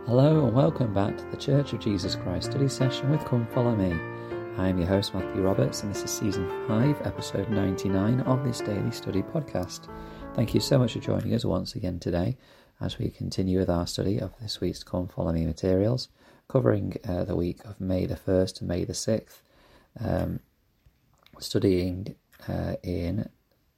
Hello and welcome back to the Church of Jesus Christ study session with Come Follow Me. I am your host Matthew Roberts and this is Season 5, Episode 99 of this daily study podcast. Thank you so much for joining us once again today as we continue with our study of this week's Come Follow Me materials, covering the week of May the 1st to May the 6th, studying in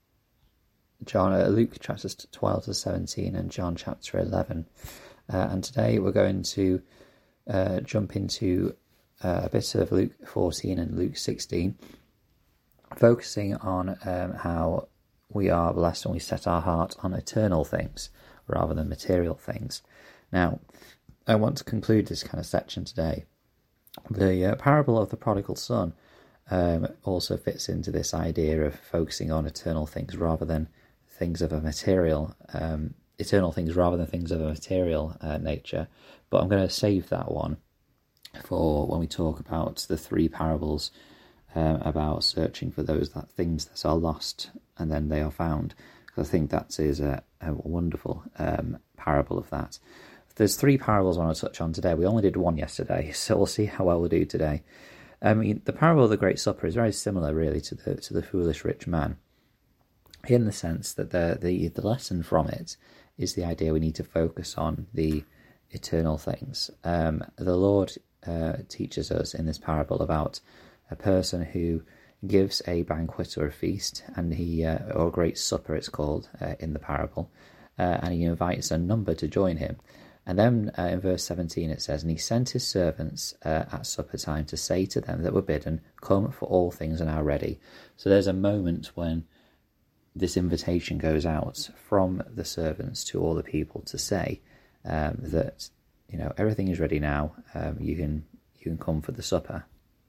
Luke chapters 12 to 17 and John chapter 11. And today we're going to jump into a bit of Luke 14 and Luke 16, focusing on how we are blessed when we set our heart on eternal things rather than material things. Now, I want to conclude this kind of section today. The parable of the prodigal son also fits into this idea of focusing on eternal things rather than things of a material eternal things rather than things of a material nature, but I'm going to save that one for when we talk about the three parables about searching for those things that are lost and then they are found. Because I think that is a wonderful parable of that. There's three parables I want to touch on today. We only did one yesterday, so we'll see how well we'll do today. The parable of the Great Supper is very similar, really, to the foolish rich man, in the sense that the lesson from it is the idea we need to focus on the eternal things. The Lord teaches us in this parable about a person who gives a banquet or a feast, and or a great supper it's called in the parable, and he invites a number to join him. And then in verse 17 it says, "And he sent his servants at supper time to say to them that were bidden, 'Come, for all things are now ready.'" So there's a moment when this invitation goes out from the servants to all the people to say that everything is ready now. You can come for the supper.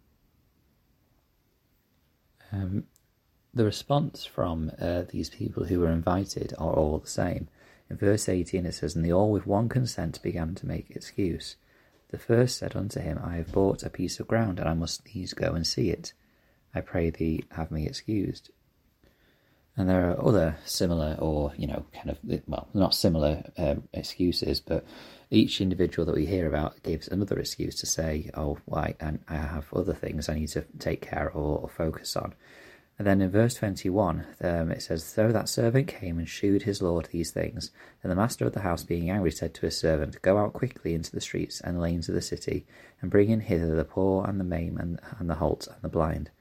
The response from these people who were invited are all the same. In verse 18 it says, "And they all with one consent began to make excuse. The first said unto him, I have bought a piece of ground, and I must needs go and see it. I pray thee, have me excused." And there are other similar not similar excuses, but each individual that we hear about gives another excuse to say, and I have other things I need to take care of or focus on. And then in verse 21, it says, "So that servant came and shewed his lord these things. And the master of the house, being angry, said to his servant, Go out quickly into the streets and lanes of the city, and bring in hither the poor and the maimed and the halt and the blind."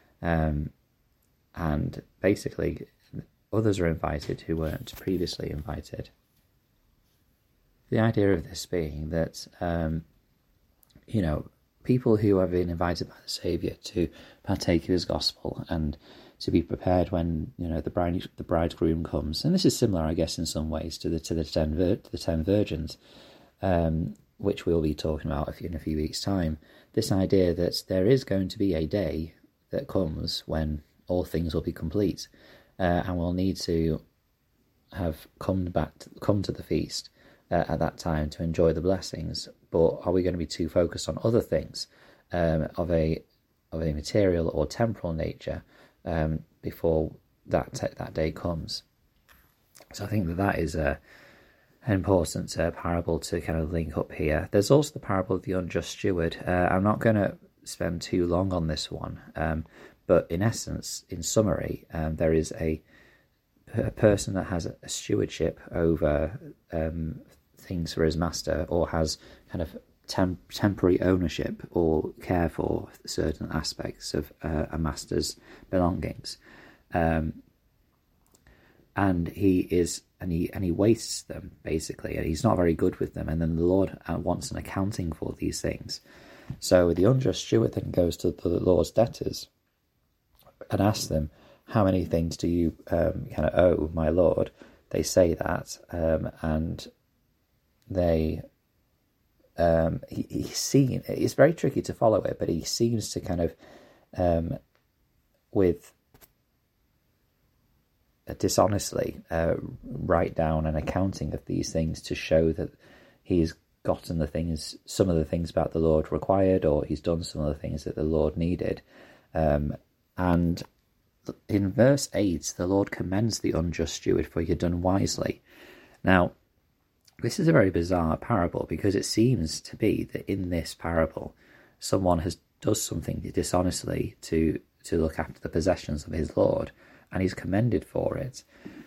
And basically, others are invited who weren't previously invited. The idea of this being that, people who have been invited by the Saviour to partake of his gospel and to be prepared when the bridegroom comes, and this is similar, I guess, in some ways to the 10 virgins, which we'll be talking about in a few weeks' time. This idea that there is going to be a day that comes when all things will be complete, and we'll need to have come to the feast at that time to enjoy the blessings. But are we going to be too focused on other things of a material or temporal nature before that day comes? So I think that is an important parable to kind of link up here. There's also the parable of the unjust steward. I'm not going to spend too long on this one, but in essence, in summary, there is a person that has a stewardship over things for his master, or has kind of temporary ownership or care for certain aspects of a master's belongings, and he wastes them basically, and he's not very good with them. And then the Lord wants an accounting for these things. So the unjust steward then goes to the Lord's debtors and asks them, "How many things do you kind of owe my Lord?" They say that, and they it's very tricky to follow it, but he seems to kind of with dishonestly write down an accounting of these things to show that he's gotten some of the things about the Lord required, or he's done some of the things that the Lord needed. And in verse 8, the Lord commends the unjust steward for he had done wisely. Now, This is a very bizarre parable because it seems to be that in this parable, someone does something dishonestly to look after the possessions of his Lord, and he's commended for it.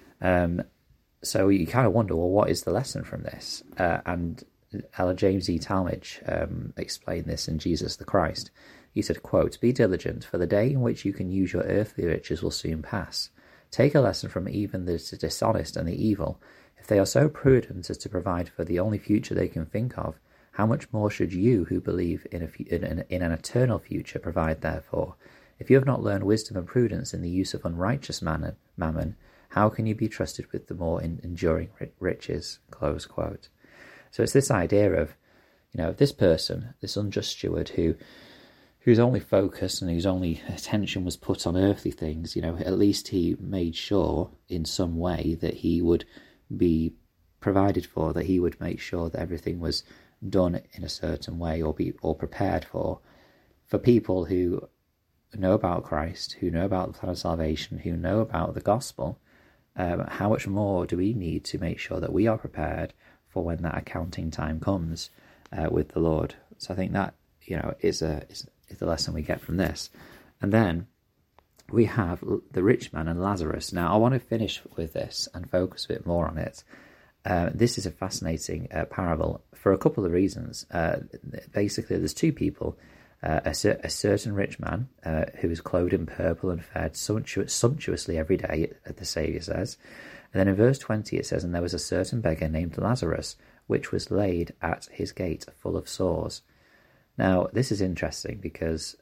So you kind of wonder, well, what is the lesson from this? And Elder James E. Talmage explained this in Jesus the Christ. He said, quote, "Be diligent, for the day in which you can use your earthly riches will soon pass. Take a lesson from even the dishonest and the evil. If they are so prudent as to provide for the only future they can think of, how much more should you, who believe in an eternal future, provide therefore? If you have not learned wisdom and prudence in the use of unrighteous mammon, how can you be trusted with the more enduring riches?" Close quote. So it's this idea of, this person, this unjust steward whose only focus and whose only attention was put on earthly things, at least he made sure in some way that he would be provided for, that he would make sure that everything was done in a certain way or prepared for people who know about Christ, who know about the plan of salvation, who know about the gospel. How much more do we need to make sure that we are prepared for when that accounting time comes with the Lord? So I think that is the lesson we get from this. And then we have the rich man and Lazarus. Now I want to finish with this and focus a bit more on it. This is a fascinating parable for a couple of reasons. Basically, there's two people. A certain rich man who is clothed in purple and fed sumptuously every day, the Saviour says. And then in verse 20 it says, "And there was a certain beggar named Lazarus, which was laid at his gate, full of sores." Now, this is interesting because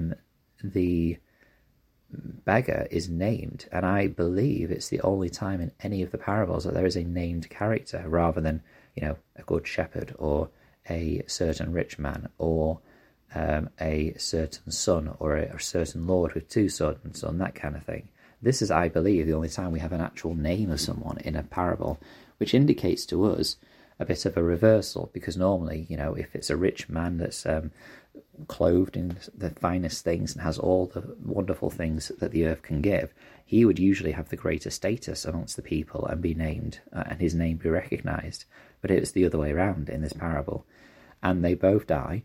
the beggar is named, and I believe it's the only time in any of the parables that there is a named character, rather than, a good shepherd or a certain rich man or a certain son or a certain lord with two sons and that kind of thing. This is, I believe, the only time we have an actual name of someone in a parable, which indicates to us a bit of a reversal, because normally, if it's a rich man that's clothed in the finest things and has all the wonderful things that the earth can give, he would usually have the greater status amongst the people and be named, and his name be recognized. But it's the other way around in this parable. And they both die,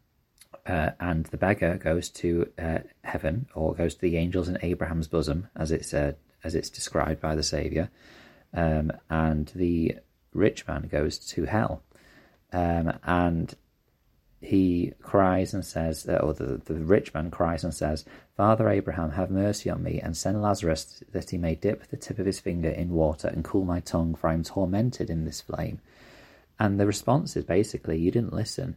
and the beggar goes to heaven, or goes to the angels in Abraham's bosom, as it's described by the Saviour, and the rich man goes to hell, and he cries and says, or the rich man cries and says, "Father Abraham, have mercy on me, and send Lazarus that he may dip the tip of his finger in water and cool my tongue, for I am tormented in this flame." And the response is basically, you didn't listen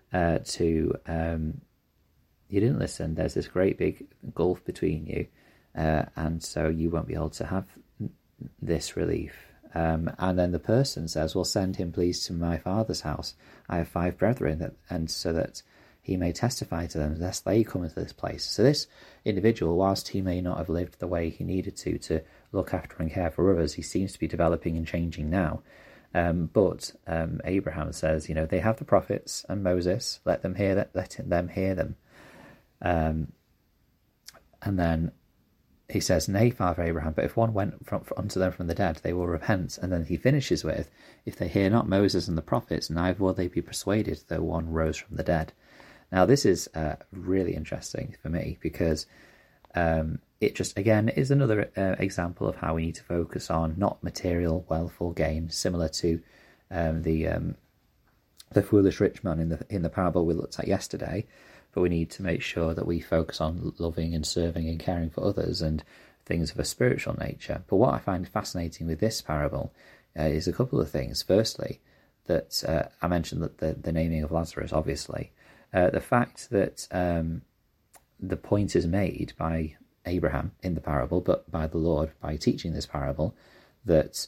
you didn't listen. There's this great big gulf between you, and so you won't be able to have this relief. And then the person says, "Well, send him please to my father's house. I have 5 brethren, and so that he may testify to them, lest they come into this place." So this individual, whilst he may not have lived the way he needed to look after and care for others, he seems to be developing and changing now. But Abraham says, they have the prophets and Moses, let them hear them. And then he says, "Nay, Father Abraham, but if one went unto them from the dead, they will repent." And then he finishes with, "If they hear not Moses and the prophets, neither will they be persuaded, though one rose from the dead." Now, this is really interesting for me, because it just, again, is another example of how we need to focus on not material wealth or gain, similar to the foolish rich man in the parable we looked at yesterday. But we need to make sure that we focus on loving and serving and caring for others and things of a spiritual nature. But what I find fascinating with this parable is a couple of things. Firstly, that I mentioned that the naming of Lazarus, obviously. The fact that the point is made by Abraham in the parable, but by the Lord by teaching this parable, that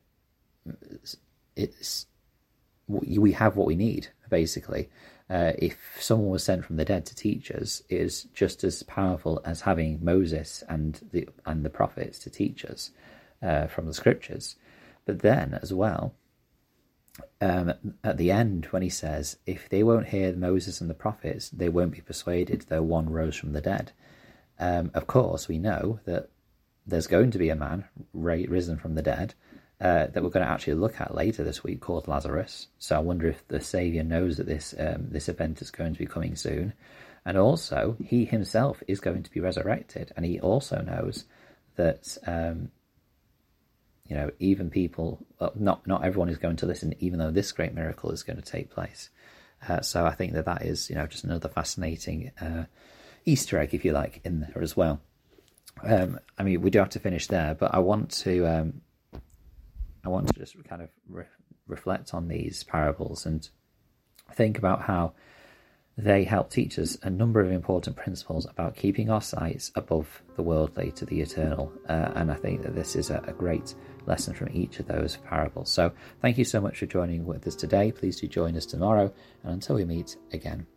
we have what we need, basically. If someone was sent from the dead to teach us, it is just as powerful as having Moses and the prophets to teach us from the scriptures. But then as well, at the end, when he says, "If they won't hear Moses and the prophets, they won't be persuaded, though one rose from the dead." Of course, we know that there's going to be a man risen from the dead, that we're going to actually look at later this week called Lazarus. So I wonder if the Saviour knows that this event is going to be coming soon. And also, he himself is going to be resurrected, and he also knows that even people, not everyone is going to listen, even though this great miracle is going to take place. So I think that is just another fascinating Easter egg, if you like, in there as well. We do have to finish there, but I want to just kind of reflect on these parables and think about how they help teach us a number of important principles about keeping our sights above the worldly to the eternal. And I think that this is a great lesson from each of those parables. So thank you so much for joining with us today. Please do join us tomorrow. And until we meet again.